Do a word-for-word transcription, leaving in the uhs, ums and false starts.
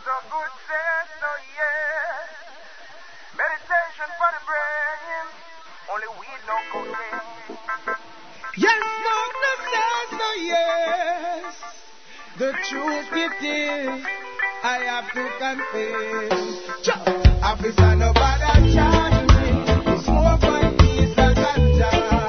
so good, says so, yeah. Meditation for the brain. Only weed, no cocaine. Yes, smoke no says so, yes. The truth it is, I have to confess. Officer, nobody charge me. Smoke one piece of ganja.